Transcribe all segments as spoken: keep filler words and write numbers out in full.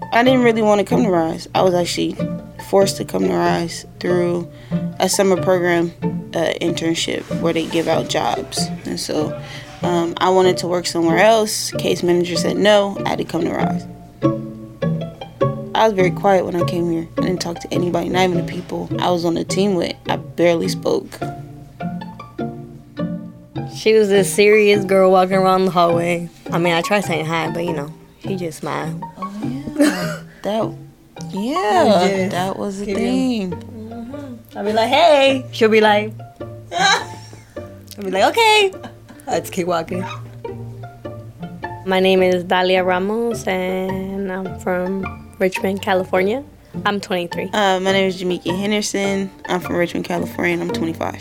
I didn't really want to come to Rise. I was actually forced to come to Rise through a summer program uh, internship where they give out jobs. And so um, I wanted to work somewhere else. Case manager said no. I had to come to Rise. I was very quiet when I came here. I didn't talk to anybody, not even the people I was on the team with. I barely spoke. She was this serious girl walking around the hallway. I mean, I tried saying hi, but you know, she just smiled. Oh, yeah. that, yeah, yes. that was the yeah. thing. Mm-hmm. I'll be like, hey. She'll be like, I'll be like, okay. Let's keep walking. My name is Dalia Ramos, and I'm from Richmond, California. I'm twenty-three. Uh, my name is Jamekia Henderson. I'm from Richmond, California, and I'm twenty-five.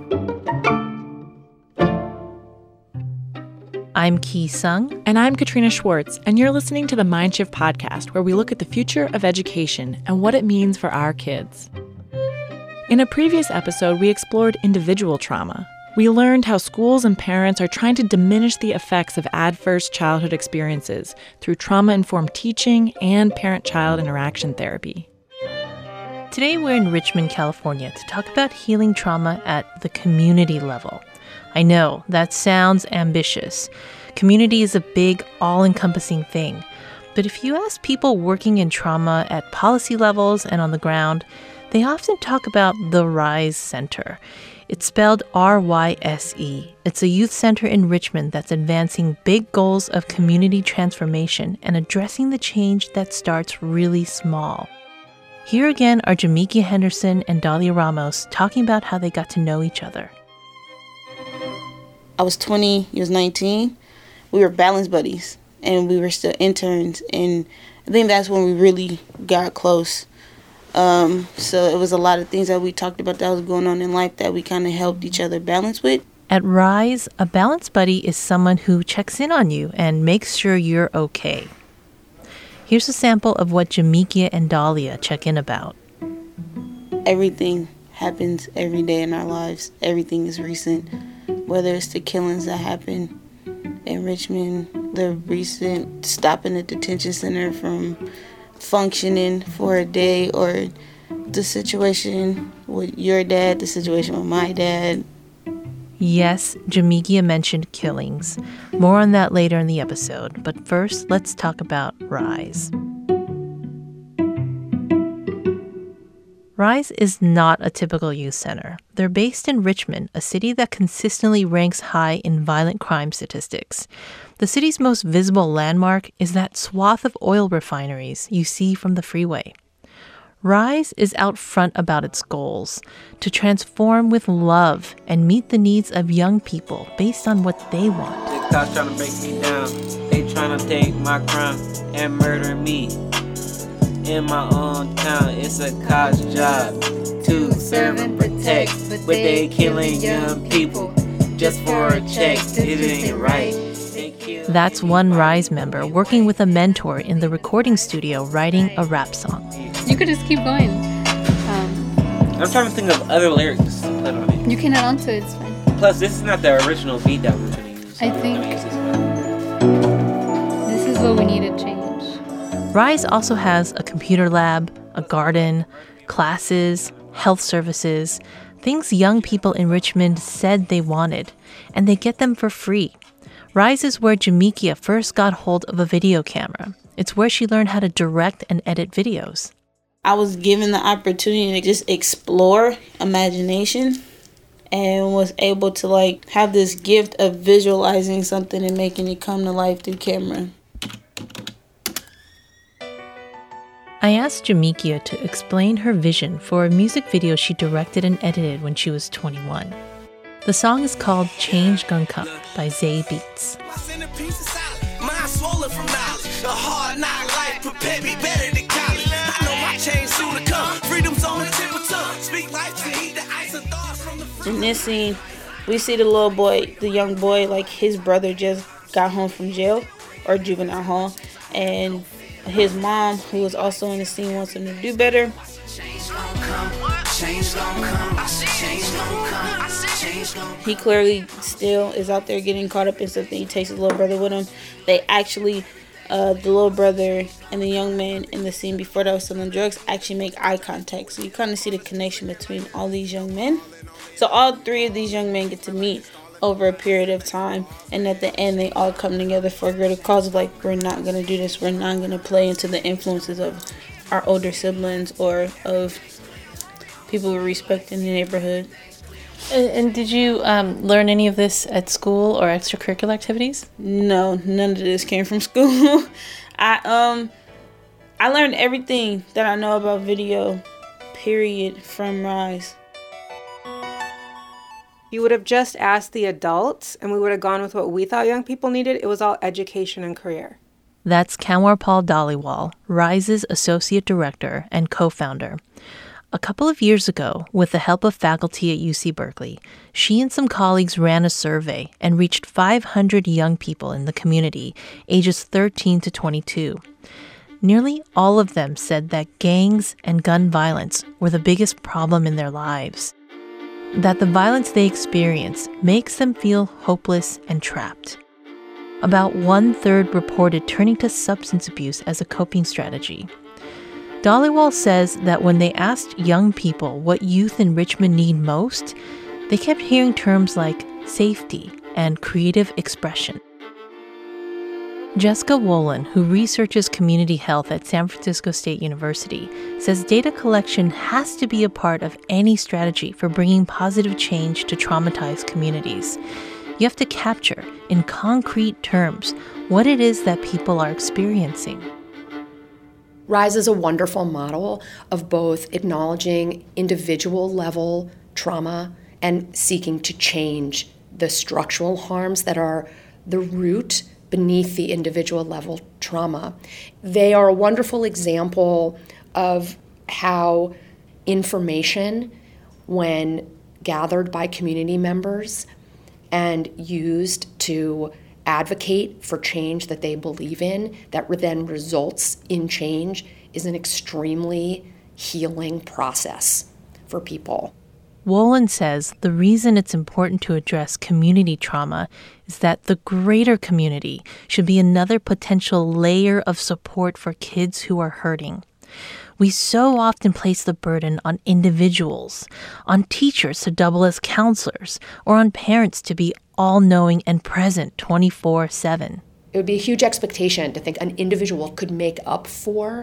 I'm Ki Sung. And I'm Katrina Schwartz, and you're listening to the Mindshift podcast, where we look at the future of education and what it means for our kids. In a previous episode, we explored individual trauma. We learned how schools and parents are trying to diminish the effects of adverse childhood experiences through trauma-informed teaching and parent-child interaction therapy. Today, we're in Richmond, California, to talk about healing trauma at the community level. I know, that sounds ambitious. Community is a big, all-encompassing thing. But if you ask people working in trauma at policy levels and on the ground, they often talk about the RISE Center. It's spelled R Y S E. It's a youth center in Richmond that's advancing big goals of community transformation and addressing the change that starts really small. Here again are Jamekia Henderson and Dalia Ramos talking about how they got to know each other. I was twenty, he was nineteen. We were balance buddies, and we were still interns, and I think that's when we really got close. Um, so it was a lot of things that we talked about that was going on in life that we kind of helped each other balance with. At RISE, a balance buddy is someone who checks in on you and makes sure you're okay. Here's a sample of what Jamekia and Dalia check in about. Everything happens every day in our lives. Everything is recent. Whether it's the killings that happened in Richmond, the recent stopping the detention center from functioning for a day, or the situation with your dad, the situation with my dad. Yes, Jamekia mentioned killings. More on that later in the episode, but first, let's talk about RISE. RISE is not a typical youth center. They're based in Richmond, a city that consistently ranks high in violent crime statistics. The city's most visible landmark is that swath of oil refineries you see from the freeway. RISE is out front about its goals, to transform with love and meet the needs of young people based on what they want. The cops trying to break me down. They trying to take my crime and murder me. In my own town, it's a cop's job to serve and protect, but they killing young people just for a check. It ain't right. That's one RISE member working with a mentor in the recording studio writing a rap song. You could just keep going. Um, I'm trying to think of other lyrics to put on it. You can add on to it, it's fine. Plus, this is not the original beat that we're going to use. So I think this is what we need to change. RISE also has a computer lab, a garden, classes, health services, things young people in Richmond said they wanted, and they get them for free. RISE is where Jamekia first got hold of a video camera. It's where she learned how to direct and edit videos. I was given the opportunity to just explore imagination and was able to like have this gift of visualizing something and making it come to life through camera. I asked Jamekia to explain her vision for a music video she directed and edited when she was twenty-one. The song is called Change Gon' Come by Zay Beats. In this scene, we see the little boy, the young boy, like his brother just got home from jail or juvenile hall, and his mom, who was also in the scene, wants him to do better. He clearly still is out there getting caught up in something. He takes his little brother with him. They actually uh, the little brother and the young man in the scene before that was selling drugs actually make eye contact. So you kind of see the connection between all these young men. So all three of these young men get to meet over a period of time, and at the end they all come together for a greater cause of like, we're not going to do this, we're not going to play into the influences of our older siblings or of people we respect in the neighborhood. And, and did you um, learn any of this at school or extracurricular activities? No, none of this came from school. I um I learned everything that I know about video, period, from Rise. You would have just asked the adults, and we would have gone with what we thought young people needed. It was all education and career. That's Kanwarpal Dhaliwal, Rise's associate director and co-founder. A couple of years ago, with the help of faculty at U C Berkeley, she and some colleagues ran a survey and reached five hundred young people in the community, ages thirteen to twenty-two. Nearly all of them said that gangs and gun violence were the biggest problem in their lives. That the violence they experience makes them feel hopeless and trapped. About one-third reported turning to substance abuse as a coping strategy. Dhaliwal says that when they asked young people what youth in Richmond need most, they kept hearing terms like safety and creative expression. Jessica Wolin, who researches community health at San Francisco State University, says data collection has to be a part of any strategy for bringing positive change to traumatized communities. You have to capture, in concrete terms, what it is that people are experiencing. Rise is a wonderful model of both acknowledging individual level trauma and seeking to change the structural harms that are the root beneath the individual level trauma. They are a wonderful example of how information, when gathered by community members and used to advocate for change that they believe in, that then results in change, is an extremely healing process for people. Wolin says the reason it's important to address community trauma is that the greater community should be another potential layer of support for kids who are hurting. We so often place the burden on individuals, on teachers to double as counselors, or on parents to be all-knowing and present twenty-four seven. It would be a huge expectation to think an individual could make up for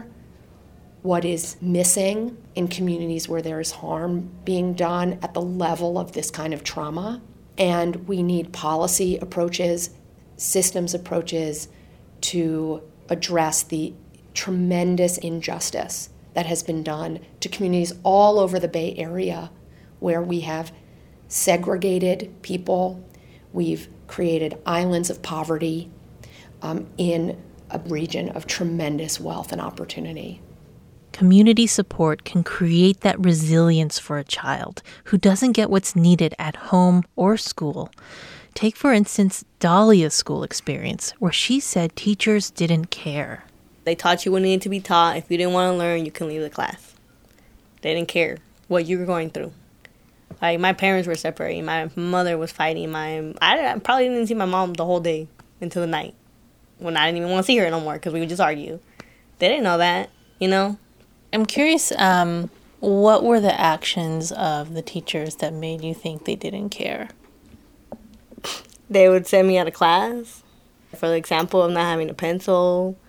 what is missing in communities where there is harm being done at the level of this kind of trauma. And we need policy approaches, systems approaches to address the tremendous injustice that has been done to communities all over the Bay Area, where we have segregated people, we've created islands of poverty um, in a region of tremendous wealth and opportunity. Community support can create that resilience for a child who doesn't get what's needed at home or school. Take, for instance, Dahlia's school experience, where she said teachers didn't care. They taught you what needed to be taught. If you didn't want to learn, you can leave the class. They didn't care what you were going through. Like, my parents were separating. My mother was fighting. My I, I probably didn't see my mom the whole day until the night, when I didn't even want to see her no more because we would just argue. They didn't know that, you know? I'm curious, um, what were the actions of the teachers that made you think they didn't care? They would send me out of class. For the example of not having a pencil.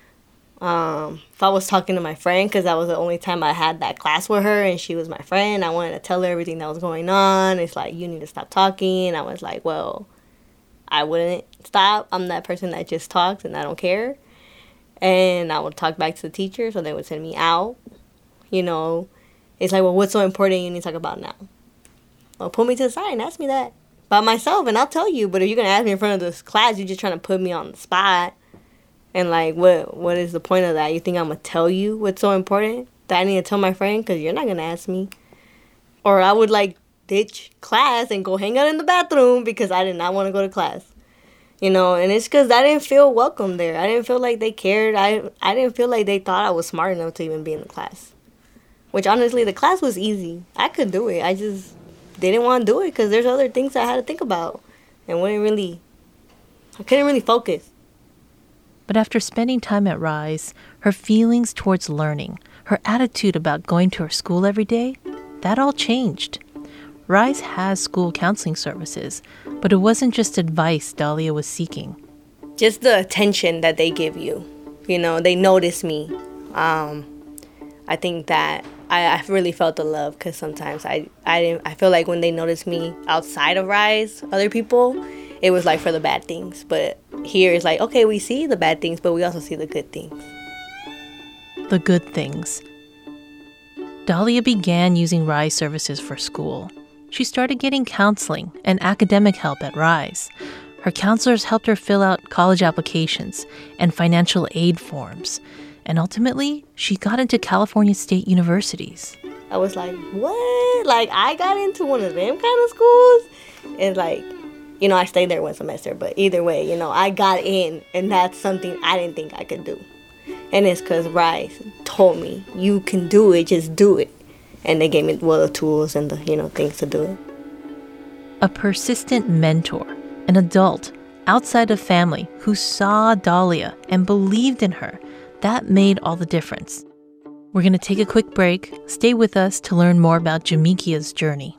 Um, if I was talking to my friend, because that was the only time I had that class with her, and she was my friend, I wanted to tell her everything that was going on. It's like, you need to stop talking. I was like, well, I wouldn't stop. I'm that person that just talks and I don't care. And I would talk back to the teacher, so they would send me out. You know, it's like, well, what's so important you need to talk about now? Well, put me to the side and ask me that by myself, and I'll tell you. But if you're going to ask me in front of this class, you're just trying to put me on the spot. And, like, what what is the point of that? You think I'm going to tell you what's so important that I need to tell my friend? Because you're not going to ask me. Or I would, like, ditch class and go hang out in the bathroom because I did not want to go to class. You know, and it's because I didn't feel welcome there. I didn't feel like they cared. I I didn't feel like they thought I was smart enough to even be in the class. Which, honestly, the class was easy. I could do it. I just didn't want to do it because there's other things I had to think about. And wouldn't really, I couldn't really focus. But after spending time at Rise, her feelings towards learning, her attitude about going to her school every day, that all changed. Rise has school counseling services, but it wasn't just advice Dahlia was seeking. Just the attention that they give you. You know, they notice me. Um, I think that I, I really felt the love because sometimes I, I didn't I feel like when they noticed me outside of Rise, other people, it was like for the bad things. But here it's like, okay, we see the bad things, but we also see the good things. The good things. Dahlia began using Rise services for school. She started getting counseling and academic help at Rise. Her counselors helped her fill out college applications and financial aid forms. And ultimately, she got into California State Universities. I was like, what? Like, I got into one of them kind of schools? It's like, you know, I stayed there one semester, but either way, you know, I got in, and that's something I didn't think I could do. And it's because Rise told me, you can do it, just do it. And they gave me, well, the tools and the, you know, things to do it. A persistent mentor, an adult outside of family who saw Dahlia and believed in her, that made all the difference. We're going to take a quick break. Stay with us to learn more about Jamekia's journey.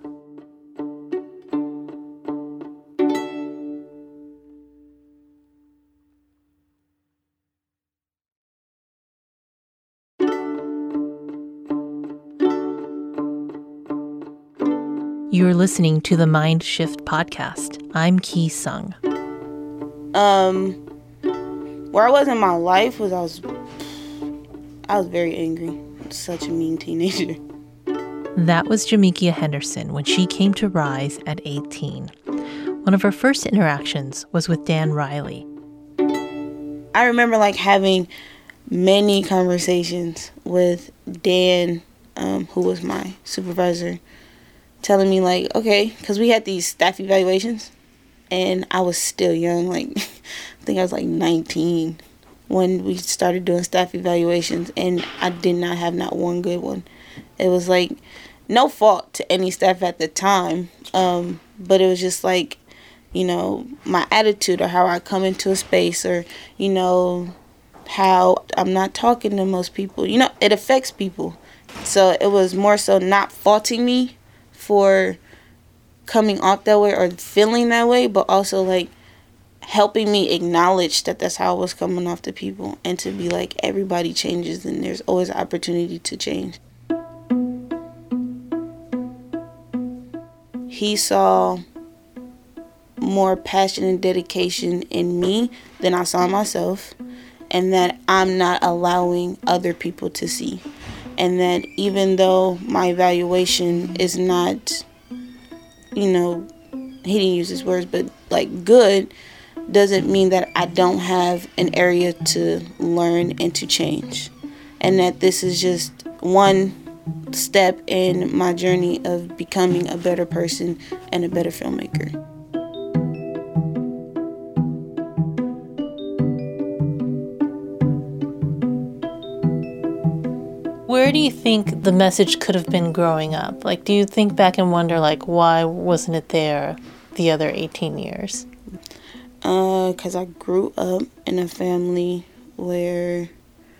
You're listening to the Mind Shift podcast. I'm Ki Sung. Um, where I was in my life was I was, I was very angry. Such a mean teenager. That was Jamekia Henderson when she came to Rise at eighteen. One of her first interactions was with Dan Riley. I remember like having many conversations with Dan, um, who was my supervisor, telling me like, okay, because we had these staff evaluations, and I was still young, like I think I was like nineteen when we started doing staff evaluations, and I did not have not one good one. It was like no fault to any staff at the time, um, but it was just like, you know, my attitude or how I come into a space, or, you know, how I'm not talking to most people. You know, it affects people. So it was more so not faulting me for coming off that way or feeling that way, but also like helping me acknowledge that that's how I was coming off to people, and to be like, everybody changes and there's always an opportunity to change. He saw more passion and dedication in me than I saw myself, and that I'm not allowing other people to see. And that even though my evaluation is not, you know, he didn't use his words, but like good, doesn't mean that I don't have an area to learn and to change. And that this is just one step in my journey of becoming a better person and a better filmmaker. Where do you think the message could have been growing up? Like, do you think back and wonder, like, why wasn't it there the other eighteen years? Uh, because I grew up in a family where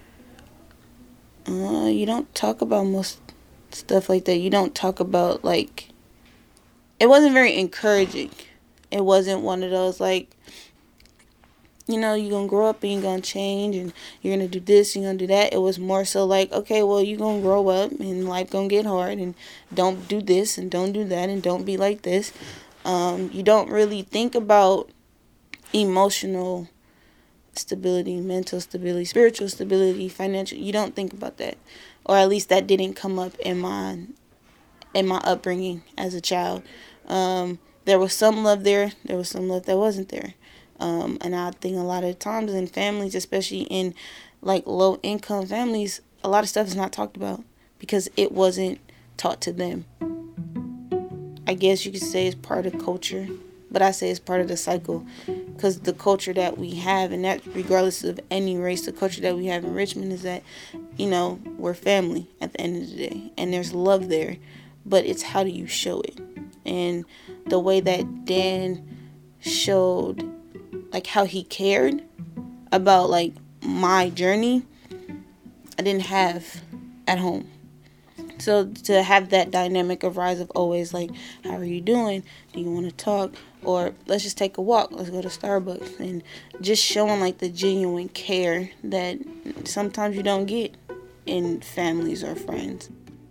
uh, you don't talk about most stuff like that. You don't talk about, like, it wasn't very encouraging. It wasn't one of those, like, you know, you're going to grow up and you're going to change and you're going to do this, you're going to do that. It was more so like, okay, well, you're going to grow up and life going to get hard, and don't do this and don't do that and don't be like this. Um, you don't really think about emotional stability, mental stability, spiritual stability, financial. You don't think about that. Or at least that didn't come up in my, in my upbringing as a child. Um, there was some love there. There was some love that wasn't there. Um, and I think a lot of times in families, especially in like low income families, a lot of stuff is not talked about because it wasn't taught to them. I guess you could say it's part of culture, but I say it's part of the cycle, because the culture that we have, and that regardless of any race, the culture that we have in Richmond is that, you know, we're family at the end of the day, and there's love there, but it's how do you show it? And the way that Dan showed like how he cared about like my journey I didn't have at home. So to have that dynamic of Rise of always like, how are you doing? Do you want to talk? Or let's just take a walk. Let's go to Starbucks. And just showing like the genuine care that sometimes you don't get in families or friends.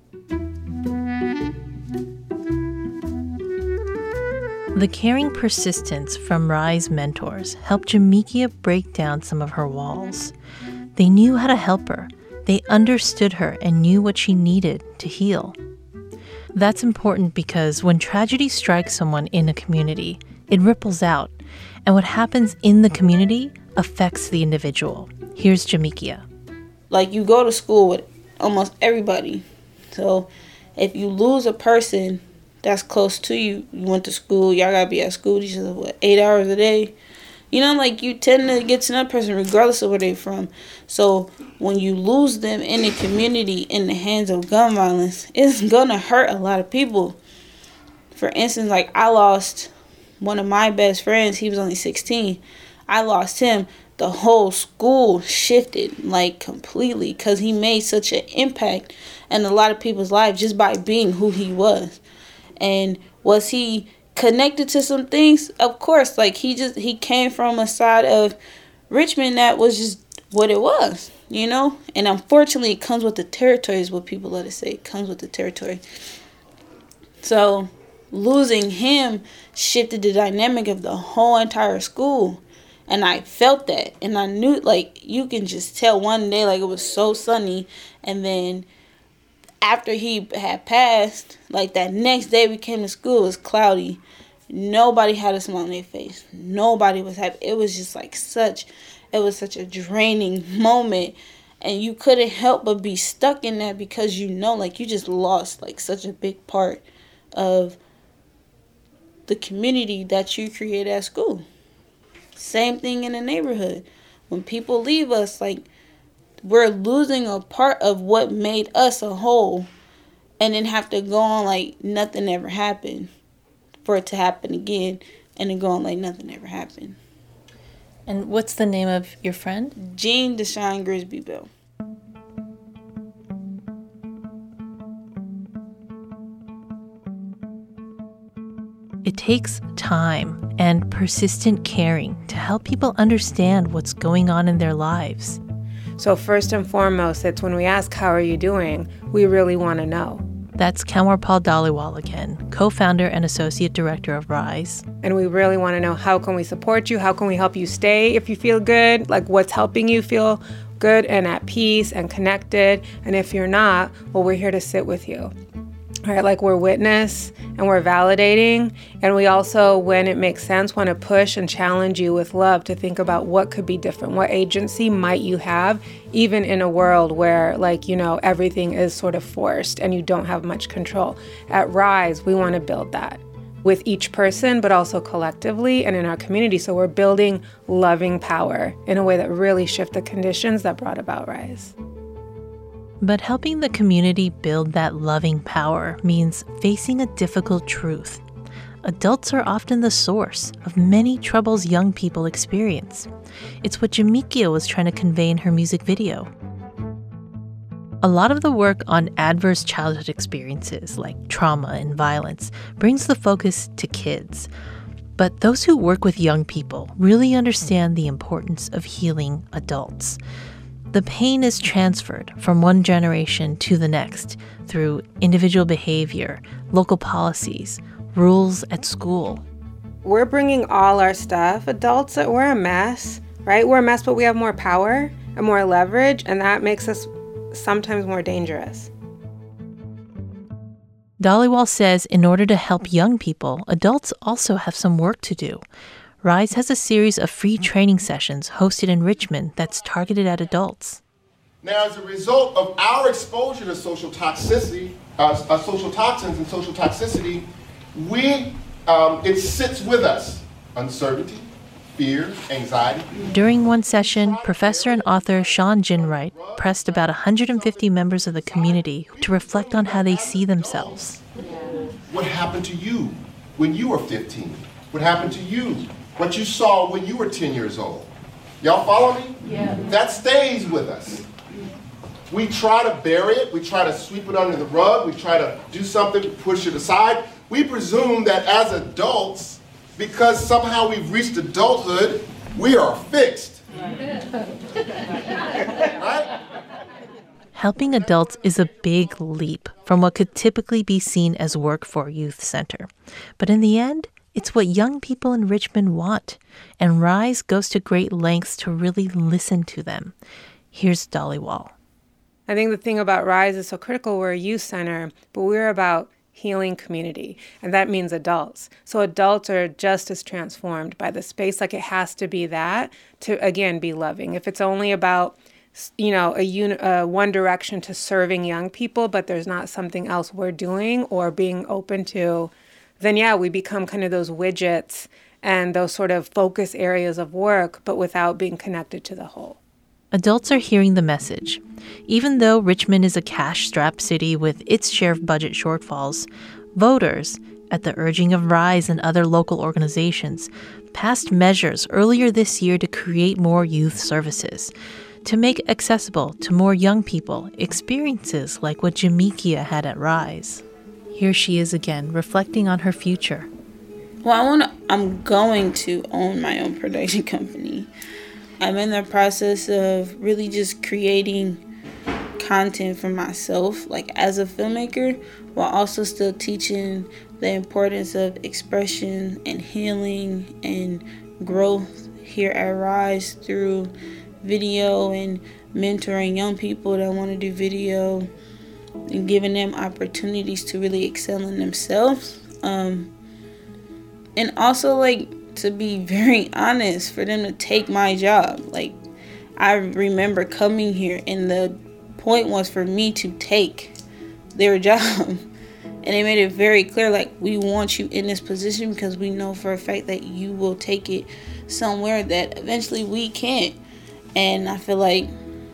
The caring persistence from Rise mentors helped Jamekia break down some of her walls. They knew how to help her. They understood her and knew what she needed to heal. That's important because when tragedy strikes someone in a community, it ripples out, and what happens in the community affects the individual. Here's Jamekia. Like, you go to school with almost everybody. So if you lose a person that's close to you, you went to school, y'all gotta be at school each other, what, eight hours a day? You know, like, you tend to get to know that person regardless of where they're from. So when you lose them in the community in the hands of gun violence, it's gonna hurt a lot of people. For instance, like, I lost one of my best friends. He was only sixteen. I lost him. The whole school shifted, like, completely, because he made such an impact in a lot of people's lives just by being who he was. And was he connected to some things? Of course. Like, he just he came from a side of Richmond that was just what it was, you know. And unfortunately, it comes with the territory, is what people let us say. It comes with the territory. So losing him shifted the dynamic of the whole entire school, and I felt that, and I knew, like, you can just tell one day, like, it was so sunny, and then after he had passed, like, that next day we came to school, it was cloudy. Nobody had a smile on their face. Nobody was happy. It was just like such, it was such a draining moment. And you couldn't help but be stuck in that because, you know, like, you just lost, like, such a big part of the community that you create at school. Same thing in the neighborhood. When people leave us, like, we're losing a part of what made us a whole, and then have to go on like nothing ever happened for it to happen again, and then go on like nothing ever happened. And what's the name of your friend? Jean Deshawn Grisby Bell. It takes time and persistent caring to help people understand what's going on in their lives. So first and foremost, it's when we ask, how are you doing? We really want to know. That's Kanwarpal Dhaliwal again, co-founder and associate director of Rise. And we really want to know, how can we support you? How can we help you stay if you feel good? Like, what's helping you feel good and at peace and connected? And if you're not, well, we're here to sit with you. All right, like, we're witness and we're validating. And we also, when it makes sense, want to push and challenge you with love to think about what could be different. What agency might you have, even in a world where, like, you know, everything is sort of forced and you don't have much control. At Rise, we want to build that with each person, but also collectively and in our community. So we're building loving power in a way that really shift the conditions that brought about Rise. But helping the community build that loving power means facing a difficult truth. Adults are often the source of many troubles young people experience. It's what Jamekia was trying to convey in her music video. A lot of the work on adverse childhood experiences like trauma and violence brings the focus to kids. But those who work with young people really understand the importance of healing adults. The pain is transferred from one generation to the next through individual behavior, local policies, rules at school. We're bringing all our stuff. Adults, we're a mess, right? We're a mess, but we have more power and more leverage, and that makes us sometimes more dangerous. Dhaliwal says in order to help young people, adults also have some work to do. Rise has a series of free training sessions hosted in Richmond that's targeted at adults. Now, as a result of our exposure to social toxicity, uh, uh, social toxins and social toxicity, we um, it sits with us. Uncertainty, fear, anxiety. During one session, professor and author Sean Ginwright pressed about one hundred fifty members of the community to reflect on how they see themselves. What happened to you when you were fifteen? What happened to you? What you saw when you were ten years old? Y'all follow me? Yeah. That stays with us. We try to bury it. We try to sweep it under the rug. We try to do something to push it aside. We presume that as adults, because somehow we've reached adulthood, we are fixed. Right? Helping adults is a big leap from what could typically be seen as work for a youth center. But in the end, it's what young people in Richmond want, and RISE goes to great lengths to really listen to them. Here's Dolly Wall. I think the thing about RISE is so critical. We're a youth center, but we're about healing community, and that means adults. So adults are just as transformed by the space. Like, it has to be that to, again, be loving. If it's only about, you know, a uni- uh, one direction to serving young people, but there's not something else we're doing or being open to, then yeah, we become kind of those widgets and those sort of focus areas of work, but without being connected to the whole. Adults are hearing the message. Even though Richmond is a cash-strapped city with its share of budget shortfalls, voters, at the urging of RISE and other local organizations, passed measures earlier this year to create more youth services, to make accessible to more young people experiences like what Jamekia had at RISE. Here she is again, reflecting on her future. Well, I want to, I'm going to own my own production company. I'm in the process of really just creating content for myself, like as a filmmaker, while also still teaching the importance of expression and healing and growth here at RISE through video and mentoring young people that want to do video and giving them opportunities to really excel in themselves. Um, and also, like, to be very honest, for them to take my job. Like, I remember coming here and the point was for me to take their job. And they made it very clear, like, we want you in this position because we know for a fact that you will take it somewhere that eventually we can't. And I feel like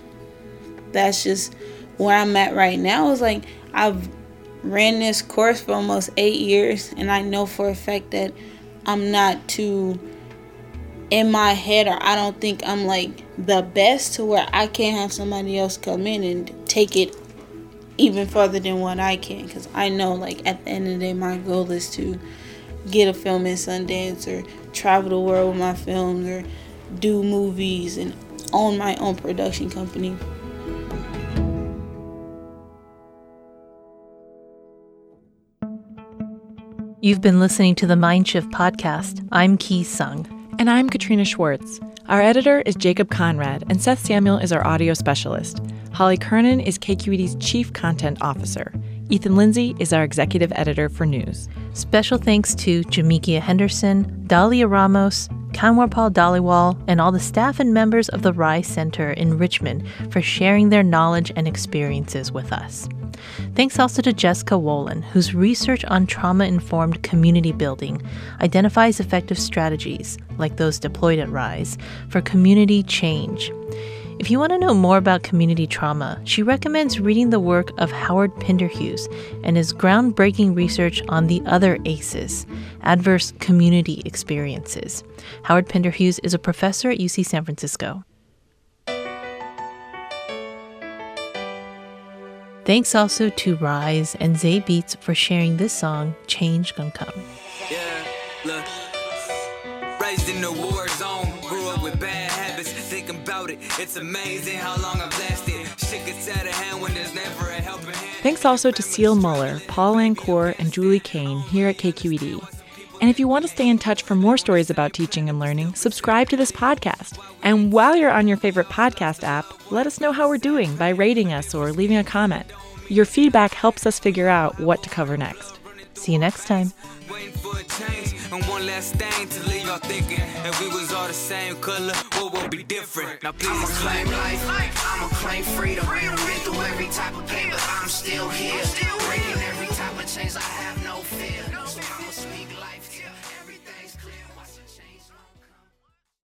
that's just where I'm at right now. Is like, I've ran this course for almost eight years and I know for a fact that I'm not too in my head, or I don't think I'm like the best to where I can't have somebody else come in and take it even further than what I can. Because I know, like, at the end of the day, my goal is to get a film in Sundance or travel the world with my films or do movies and own my own production company. You've been listening to the Mindshift podcast. I'm Ki Sung. And I'm Katrina Schwartz. Our editor is Jacob Conrad, and Seth Samuel is our audio specialist. Holly Kernan is K Q E D's chief content officer. Ethan Lindsay is our executive editor for news. Special thanks to Jamekia Henderson, Dahlia Ramos, Kanwarpal Dhaliwal, and all the staff and members of the RISE Center in Richmond for sharing their knowledge and experiences with us. Thanks also to Jessica Wolin, whose research on trauma-informed community building identifies effective strategies, like those deployed at RISE, for community change. If you want to know more about community trauma, she recommends reading the work of Howard Pinderhughes and his groundbreaking research on the other ACEs, adverse community experiences. Howard Pinderhughes is a professor at U C San Francisco. Thanks also to RISE and Zay Beats for sharing this song, Change Gon' Come. Yeah, look. Raised in the war zone, grew up with bad habits. Think about it, it's amazing how long I've lasted. Shit gets out of hand when there's never a helping hand. Thanks also to Seal Muller, Paul Lancourt, and Julie Kane here at K Q E D. And if you want to stay in touch for more stories about teaching and learning, subscribe to this podcast. And while you're on your favorite podcast app, let us know how we're doing by rating us or leaving a comment. Your feedback helps us figure out what to cover next. See you next time. Waiting for a change and one last thing to leave y'all thinking. If we was all the same color, what would be different? Now please I'ma claim life, I'ma claim freedom. Been through every type of pain, but I'm still here. Breaking every type of chains I have.